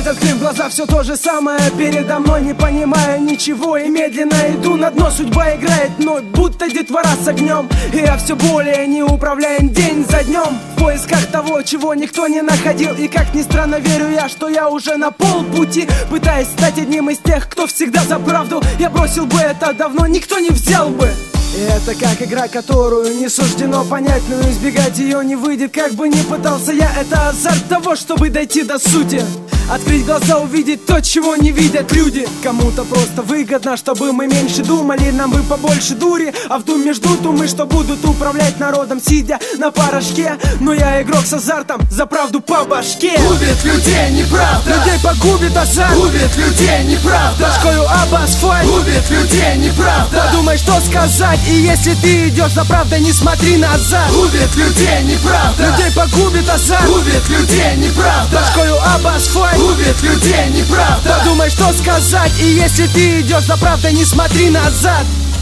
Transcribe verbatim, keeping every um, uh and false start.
Открыв глаза, все то же самое передо мной, не понимая ничего и медленно иду на дно. Судьба играет мной, будто детвора с огнем, и я все более не управляем день за днем, в поисках того, чего никто не находил. И как ни странно, верю я, что я уже на полпути, пытаясь стать одним из тех, кто всегда за правду. Я бросил бы это давно, никто не взял бы. И это как игра, которую не суждено понять, но избегать ее не выйдет, как бы ни пытался я. Это азарт того, чтобы дойти до сути, открыть глаза, увидеть то, чего не видят люди. Кому-то просто выгодно, чтобы мы меньше думали, нам бы побольше дури, а в думе ждут умы, что будут управлять народом, сидя на порошке. Но я игрок с азартом, за правду по башке. Губит людей неправда, людей погубит азарт. Губит людей неправда, башкою об асфальт. Губит людей неправда, подумай, что сказать, и если ты идешь за правдой, не смотри назад. Губит людей неправда, людей погубит азарт. Губит людей неправда, башкою об асфальт. Губит людей неправда, подумай, что сказать, и если ты идешь за правдой, не смотри назад.